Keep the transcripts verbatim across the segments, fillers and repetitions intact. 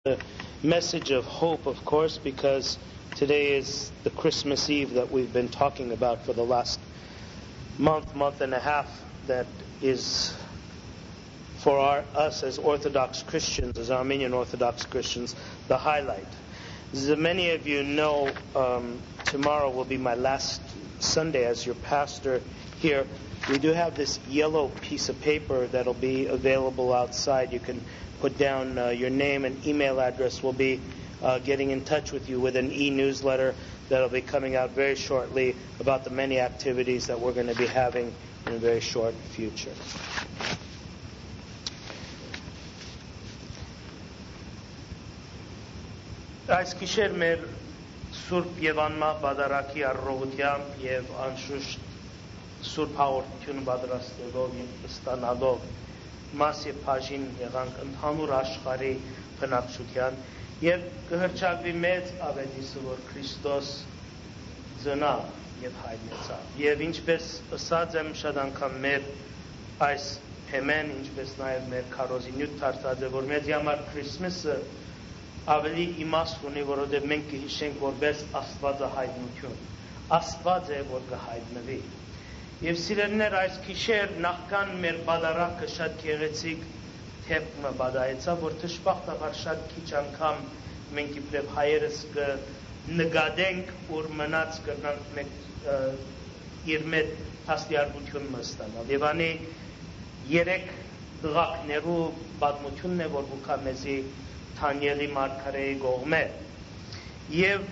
A message of hope, of course, because today is the Christmas Eve that we've been talking about for the last month, month and a half, that is for our, us as Orthodox Christians, as Armenian Orthodox Christians, the highlight. As many of you know, um, tomorrow will be my last Sunday as your pastor here. We do have this yellow piece of paper that'll be available outside. You can put down uh, your name and email address. We'll be uh, getting in touch with you with an e-newsletter that'll be coming out very shortly about the many activities that we're going to be having in a very short future. Այս գիշեր մեր Սուրբ Եվանմա Բադարակի առողությամբ եւ անշուշտ Սուրբ հաղորդությունը պատրաստելով եւ ստանալով մաս եւ բաժին եղանք ընդհանուր աշխարհի բնակչության եւ կհրճակվի մեծ ավետիսը, որ Քրիստոս ծնավ եւ հայտնեցավ եւ ինչպես ասած եմ շատ անգամ մեր այս թեման, ինչպես նաեւ մեր քարոզի նյութ դարձած է, որ մեզ համար Քրիստոսը ավելի իմաստ ունի, որովհետեւ մենք կհիշենք որպես Աստվածահայտնություն, Աստված է, որ կհայտնվի։ Եվ սիրելիներ, այս գիշեր նախքան մեր բադարակը շատ գեղեցիկ թեփը բադայեցավ, որ դժբախտաբար շատ քիչ անգամ մենք իբրև հայերս կնկատենք, որ մնաց կրնանք մենք իր մեծ հաստիարություն մստանալ։ Եվ անի երեք դղակներու պատմությունն է, որ գուքա մեզի Թանիելի մարգարեի կողմէ։ Եվ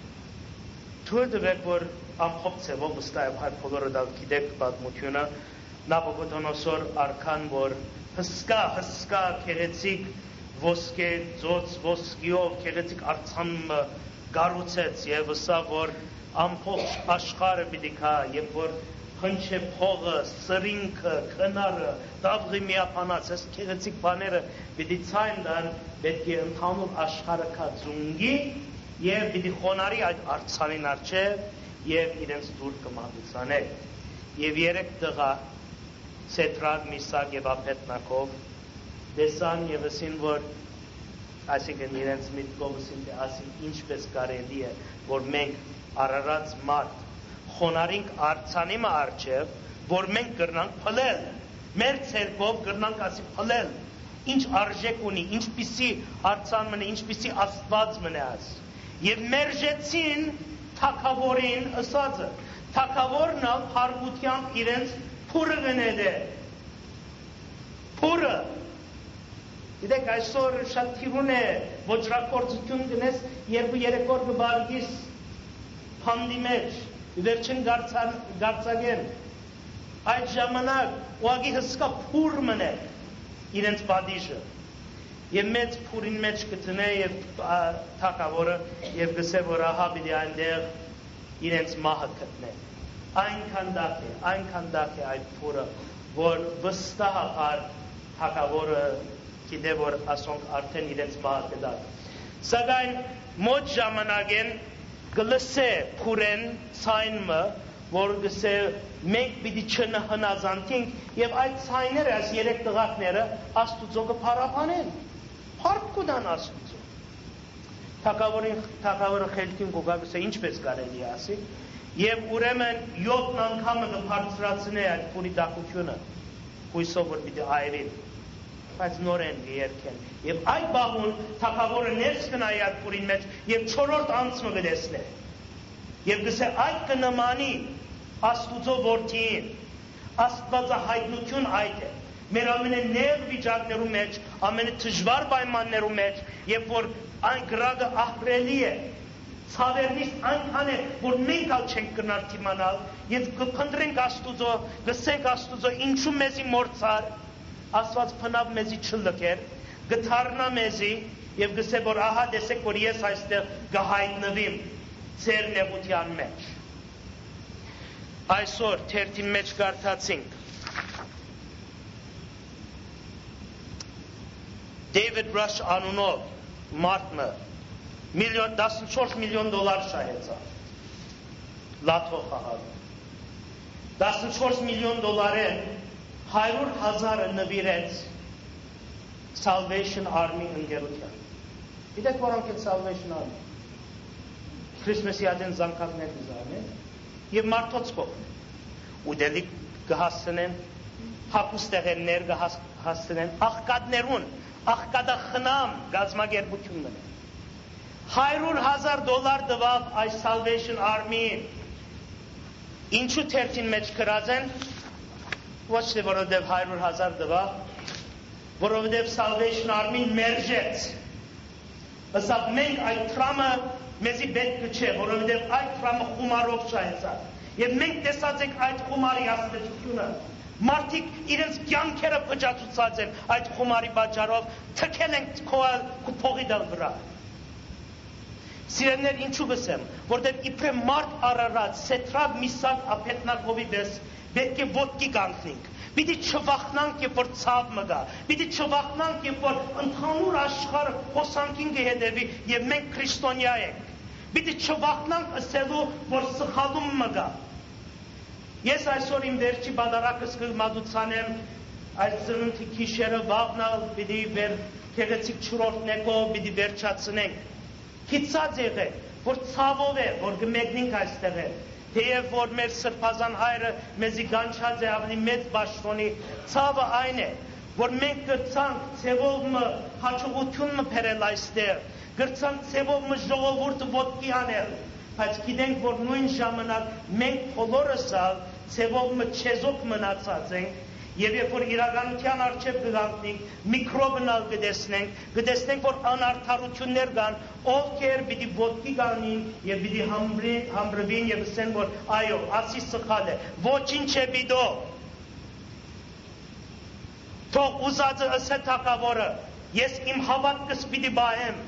թույլ տվեք, որ ամփոփ ցևով վստահ հայ բոլորը դա գիտեք պատմությունը, Նաբուկոդոնոսոր արքան, որ հսկա հսկա գեղեցիկ ոսկե ծոց ոսկիով գեղեցիկ արցանը գառուցեց եւ ասա, որ ամբողջ աշխարհը պիտի կա, եւ որ հնչե փողը, սրինքը, քնարը, դավղի միապանած, այս գեղեցիկ բաները պիտի ցայն դան, պետք է ընդհանուր աշխարհը կա ծունգի եւ պիտի խոնարի այդ արցանին արջև եւ իրենց դուր կմատուցանել։ Եվ երեք տղա Սետրակ, Միսակ եւ Աբեդնագով դեսան եւ ասին, որ այսինքն իրենց միտքով ասին, թե ասին ինչպես կարելի է, որ մենք արարած մարդ խոնարինք արցանի մը արջև, որ մենք կրնանք փլել, մեր ցերկով կրնանք ասի փլել, ինչ արժեք ունի, ինչպիսի արցան մնե, ինչպիսի Աստված մնե աս։ Եվ մերժեցին թագավորին ասածը, թագավորն ալ հարգությամբ իրենց փուրը գնեդե, փուրը, գիտեք այսօր շատ թիրուն է ոչրակործություն գնես, երկու երեք օր կբարգիս փանդի մեջ, վերջին գարցագեն, այդ ժամանակ ուղղակի հսկա փուր մնե իրենց պատիժը եւ մեծ փուրին մեջ կտնե եւ թագավորը եւ գսե, որ ահա պիտի այնտեղ իրենց մահը գտնե։ Այնքան դակ է, այնքան դակ է այդ փուրը, որ վստահաբար թագավորը գիտե, որ ասոնք արդեն իրենց մահը կդա։ Սակայն մոտ ժամանակեն գլսե փուրեն ցայնը, որ գսե մենք պիտի չհնազանդենք եւ այդ ցայները, այս երեք տղակները Աստուծո կփարապանեն, փառք կտան Աստուծո։ Թագավորին թագավորը խելքին կողա գսե ինչպես կարելի է ասի, եւ ուրեմն յոթ անգամը կբարձրացնե այդ փուրի տակությունը, հույսով որ պիտի այրին, բայց նորեն կերքեն։ Եվ այդ բաղուն թագավորը ներս կնայի այդ փուրին մեջ եւ չորրորդ անցումը կտեսնե։ Եվ գսե այդ կնմանի Աստուծո որդին, Աստվածահայտնություն այդ է։ Մեր ամենանեղ վիճակներու մեջ, ամենադժվար պայմաններու մեջ, երբ որ այն գրագը ահռելի է, ցավերնից այնքան է, որ մենք ալ չենք կնար դիմանալ, եւ կփնտրենք Աստուծո, գսենք Աստուծո, ինչու մեզի մորցար, Աստված փնավ մեզի չլքեր, գթարնա մեզի եւ գսե, որ ահա տեսեք, որ ես այստեղ կհայտնվիմ ձեր նեղության մեջ։ Այսօր թերթի մեջ կարդացինք David Rush անունով մարդը միլիոն տասնչորս միլիոն դոլար շահեցավ լաթո խաղալու։ տասնչորս միլիոն դոլարեն հարյուր հազարը նվիրեց Salvation Army ընկերության։ Գիտեք որոնք են Salvation Army։ Քրիստոսի adın զանգակներ դիզայնեն եւ մարդոց կողմ։ Ու դելի կհասցնեն հապուստեղեններ կհասցնեն աղքատներուն, աղքատախնամ գազམ་ագերբություն մնան։ Հարյուր հազար դոլար դվավ այս Salvation Army-ին։ Ինչու թերթին մեջ գրած են, ոչ թե որովհետև հարյուր հազար դվավ, որովհետև Salvation Army-ն մերժեց։ Ասավ մենք այդ տրամը մեզի պետք չէ, որովհետև այդ տրամը խումարով շահեցավ։ Եվ մենք տեսած ենք այդ խումարի աստեցությունը։ Մարդիկ իրենց կյանքերը փճացուցած են այդ խումարի պատճառով, թքել են քոյալ փողի վրա։ Սիրելիներ, ինչու գսեմ, որտեղ իբրե մարդ արարած, սետրավ միսակ ապետնակովի դես, պետք է ոտքի կանգնենք։ Պիտի չվախնանք, երբ որ ցավ մգա, պիտի չվախնանք, երբ որ ընդհանուր աշխարհը հոսանքին կհետևի եւ մենք քրիստոնյա ենք։ Պիտի չվախնանք ասելու, որ սխալում մգա։ Ես այսօր իմ վերջի բادرակս կմատուցանեմ այս ծնունդի քիշերը վաղնալ, պիտի վեր քեղեցիկ չորրորդնեկով պիտի վերջացնենք։ Քիծած եղեք, որ ցավով է, որ գմեկնենք այստեղ է, թեև որ մեր սրբազան հայրը մեզի գանչած է ավելի մեծ բաշխոնի, ցավը այն է, որ մենք գրցանք ցևով մը հաջողություն մը փերել այստեղ, գրցանք ցևով մը ժողովուրդը ոտքի անել, բայց գիտենք, որ նույն ժամանակ մենք բոլորս ալ ցևով մը չեզոք մնացած ենք, եւ երբ որ իրականության արժեվ կգանքնենք, միկրոբնալ կտեսնենք, կտեսնենք, որ անարդարություններ կան, ովքեր պիտի ոտքի գանին եւ պիտի համբրվին եւ ասեն, որ այո, ասի սխալ է, ոչինչ է պիտո։ Թող ուզածը ասե թակավորը, ես իմ հավատքս պիտի բահեմ։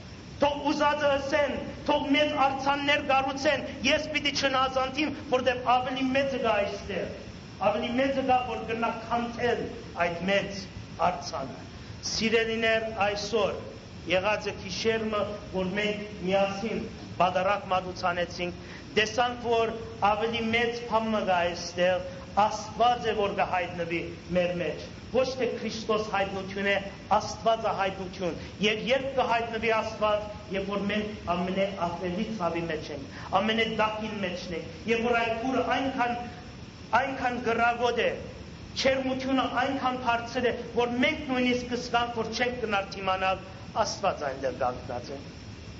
Թող ուզածը ասեն, թող մեծ արձաններ կառուցեն, ես պիտի չնազանդիմ, որտեղ ավելի մեծը կա այստեղ։ Ավելի մեծը դա, որ գնա քանթել այդ մեծ արձանը։ Սիրելիներ, այսօր եղած է քիշերմը, որ մենք միասին բادرակ մատուցանեցինք, տեսանք, որ ավելի մեծ բան կա այստեղ, Աստված է, որ կհայտնվի մեր մեջ։ Ոչ թե Քրիստոս հայտնություն է, Աստված է հայտնություն։ Եվ երբ կհայտնվի Աստված, երբ որ մենք ամենաախելի ցավի մեջ ենք, ամենադակին մեջն ենք, երբ որ այդ քուրը այնքան այնքան գրագոտ է, չերմությունը այնքան բարձր է, որ մենք նույնիսկ կսկանք, որ չենք գնալ դիմանալ, Աստված այնտեղ կանգնած է։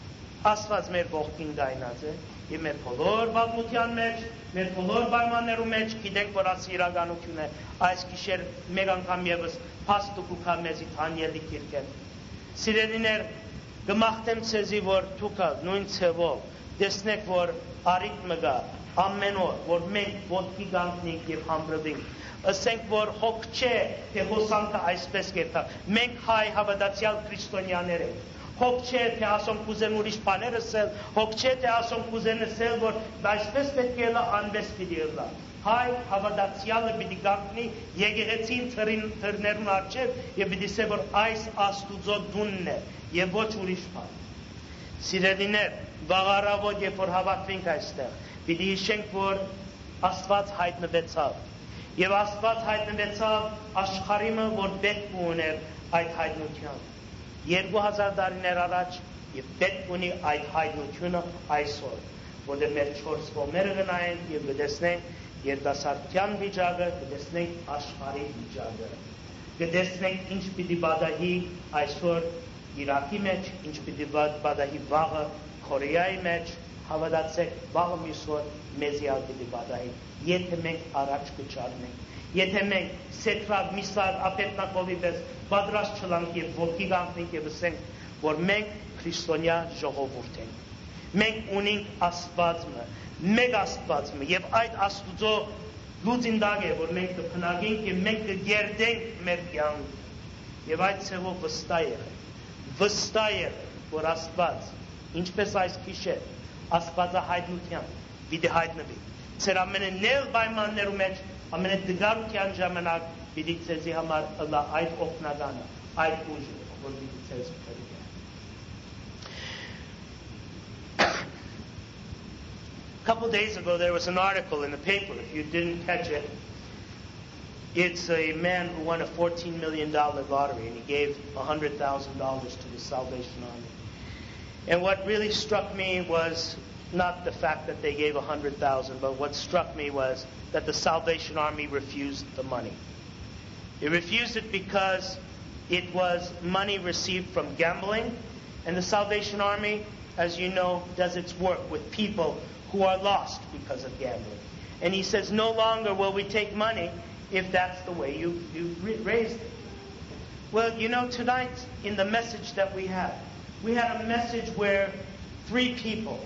Աստված մեր կողքին գայնած է, եւ մեր բոլոր բազմության մեջ, մեր բոլոր պայմաններում մեջ գիտենք, որ այս իրականություն է, այս գիշեր մեկ անգամ եւս փաստու կուքա մեզի Դանիելի գիրքեն։ Սիրելիներ, կմաղթեմ ցեզի, որ դուք նույն ցևով տեսնեք, որ արիք մգա ամեն օր, որ մենք ոտքի գանքնենք եւ համբրվենք։ Ասենք, որ հոգ չէ, թե հոսանքը այսպես կերտա։ Մենք հայ հավատացյալ քրիստոնյաներ ենք։ Հոգ չէ, թե ասոնք կուզեն ուրիշ բաներ ասել, հոգ չէ, թե ասոնք կուզեն ասել, որ այսպես պետք է լա, անպես պիտի լա։ Հայ հավատացյալը պիտի գանքնի եկեղեցին թրներուն առջև եւ պիտի ասե, որ այս Աստուծո դունն է եւ ոչ ուրիշ բան։ Սիրելիներ, վաղարավոտ երբ որ հավաքվենք այստեղ, պիտի հիշենք, որ Աստված հայտնվեցավ եւ Աստված հայտնվեցավ աշխարհիմը, որ պետք ուներ այդ հայտնության։ Երկու հազար տարիներ առաջ եւ պետք ունի այդ հայտնությունը այսօր, որտեղ մեր չորս կողմերը գնային եւ կտեսնենք երիտասարդության վիճակը, կտեսնենք աշխարհի վիճակը, կտեսնենք ինչ պիտի բադահի այսօր Իրաքի մեջ, ինչ պիտի բադահի վաղը Կորեայի մեջ, հավատացեք, վաղը միսօր մեզի ալ պիտի բադահի, եթե մենք առաջ կճարնենք, եթե մենք սետրավ միսար ապետնակովի պես պատրաստ չլանք եւ ոտքի գանքնենք եւ ասենք, որ մենք քրիստոնյա ժողովուրդ ենք։ Մենք ունենք Աստվածը, մեկ Աստվածը եւ այդ Աստուծո լուծինդակ է, որ մենք կփնագենք եւ մենք կգերդենք մեր կյանք։ Եվ այդ ցեվով վստահ եղեք, վստահ եղեք, որ Աստված, ինչպես այս գիշեր, Աստվածահայտնության պիտի հայտնվի։ Ձեր ամենանել պայմաններում մեջ ամենադժվարության ժամանակ պիտի ցեզի համար ըլլա այդ օգնականը, այդ ուժը, որ պիտի ցեզ փրկի։ A couple days ago there was an article in the paper, if you didn't catch it. It's a man who won a fourteen million dollars lottery and he gave one hundred thousand dollars to the Salvation Army. And what really struck me was not the fact that they gave one hundred thousand dollars, but what struck me was that the Salvation Army refused the money. They refused it because it was money received from gambling, and the Salvation Army, as you know, does its work with people who are lost because of gambling. And he says, no longer will we take money if that's the way you, you raised it. Well, you know, tonight in the message that we had, we had a message where three people,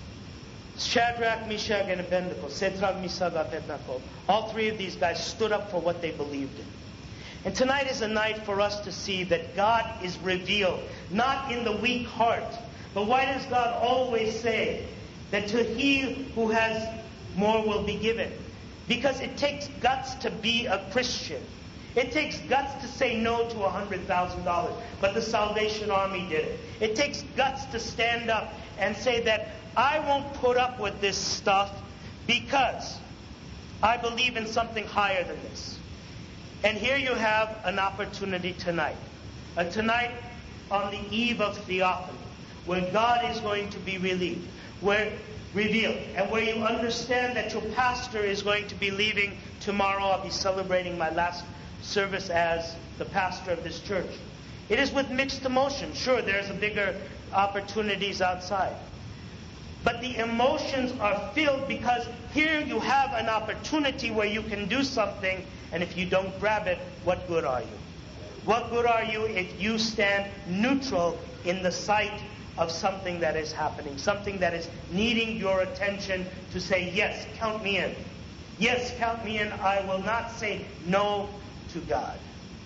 Shadrach, Meshach, and Abednego, Shadrach, Meshach, Abednego, all three of these guys stood up for what they believed in. And tonight is a night for us to see that God is revealed, not in the weak heart. But why does God always say that to he who has more will be given? Because it takes guts to be a Christian. It takes guts to say no to one hundred thousand dollars. But the Salvation Army did it. It takes guts to stand up and say that I won't put up with this stuff because I believe in something higher than this. And here you have an opportunity tonight. Uh, tonight, on the eve of Theophany, where God is going to be relieved, where revealed, and where you understand that your pastor is going to be leaving tomorrow. I'll be celebrating my last service as the pastor of this church. It is with mixed emotions. Sure, there's a bigger opportunities outside. But the emotions are filled because here you have an opportunity where you can do something, and if you don't grab it, what good are you? What good are you if you stand neutral in the sight of something that is happening, something that is needing your attention to say, yes, count me in. Yes, count me in. I will not say no to God.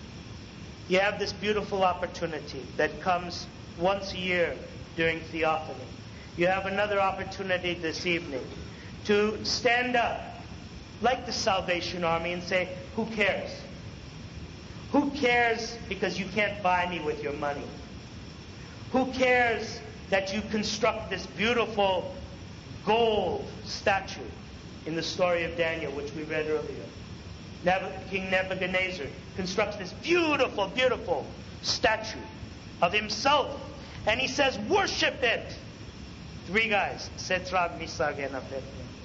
You have this beautiful opportunity that comes once a year during Theophany. You have another opportunity this evening to stand up like the Salvation Army and say, who cares? Who cares because you can't buy me with your money? Who cares that you construct this beautiful gold statue in the story of Daniel, which we read earlier? King Nebuchadnezzar constructs this beautiful, beautiful statue of himself. And he says, worship it. Three guys, Shadrach, Meshach, and Abednego.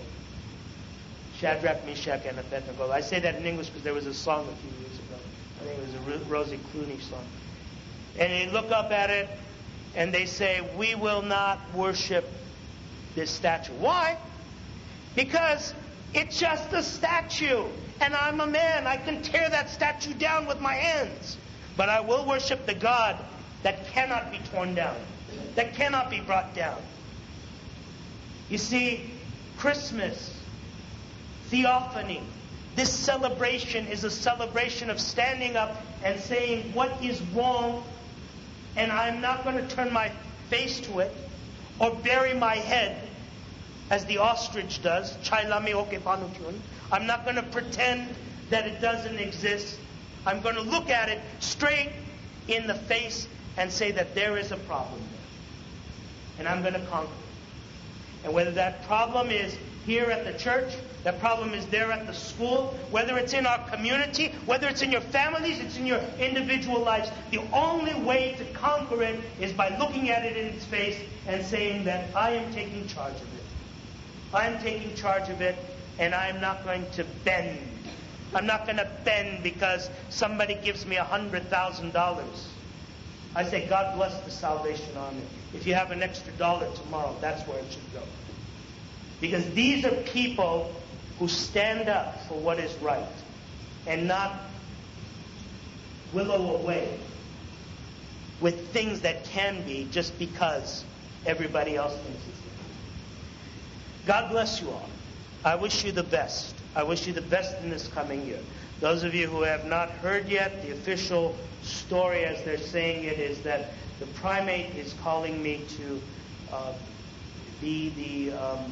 Shadrach, Meshach, and Abednego. I say that in English because there was a song a few years ago. I think it was a Rosie Clooney song. And they look up at it, and they say, we will not worship this statue. Why? Because it's just a statue. And I'm a man. I can tear that statue down with my hands. But I will worship the God that cannot be torn down, that cannot be brought down. You see, Christmas, Theophany, this celebration is a celebration of standing up and saying what is wrong, and I'm not going to turn my face to it or bury my head as the ostrich does. I'm not going to pretend that it doesn't exist. I'm going to look at it straight in the face and say that there is a problem there. And I'm going to conquer it. And whether that problem is here at the church, that problem is there at the school, whether it's in our community, whether it's in your families, it's in your individual lives, the only way to conquer it is by looking at it in its face and saying that I am taking charge of it. I am taking charge of it, and I am not going to bend. I'm not going to bend because somebody gives me one hundred thousand dollars. I say, God bless the Salvation Army. If you have an extra dollar tomorrow, that's where it should go. Because these are people who stand up for what is right and not willow away with things that can be just because everybody else thinks it's good. God bless you all. I wish you the best. I wish you the best in this coming year. Those of you who have not heard yet, the official story as they're saying it is that the primate is calling me to uh, be the um,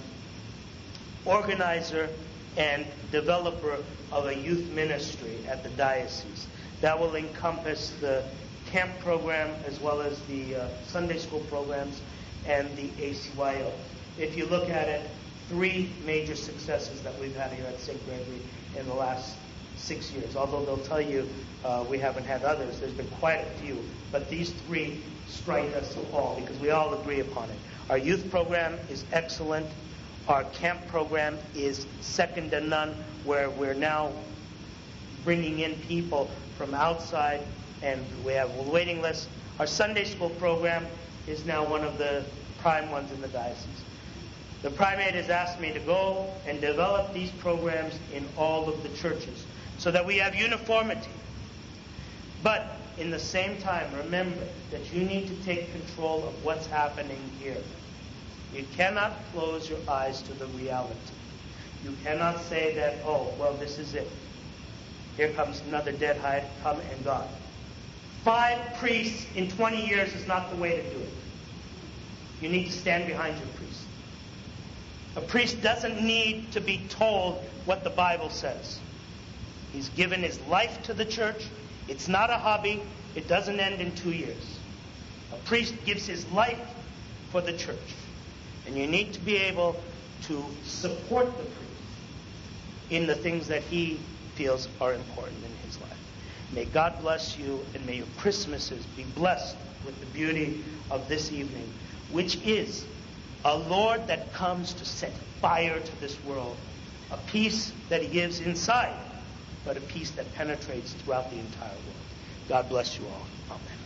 organizer and developer of a youth ministry at the diocese. That will encompass the camp program as well as the uh, Sunday school programs and the A C Y O. If you look at it, three major successes that we've had here at Saint Gregory in the last six years. Although they'll tell you uh, we haven't had others, there's been quite a few but these three strike us all because we all agree upon it. Our youth program is excellent. Our camp program is second to none, where we're now bringing in people from outside, and we have a waiting list. Our Sunday school program is now one of the prime ones in the diocese. The primate has asked me to go and develop these programs in all of the churches so that we have uniformity. But in the same time, remember that you need to take control of what's happening here. You cannot close your eyes to the reality. You cannot say that, oh, well, this is it. Here comes another dead hide, come and gone. Five priests in twenty years is not the way to do it. You need to stand behind your priest. A priest doesn't need to be told what the Bible says. He's given his life to the church. It's not a hobby. It doesn't end in two years. A priest gives his life for the church. And you need to be able to support the priest in the things that he feels are important in his life. May God bless you, and may your Christmases be blessed with the beauty of this evening, which is a Lord that comes to set fire to this world, a peace that he gives inside, but a peace that penetrates throughout the entire world. God bless you all. Amen.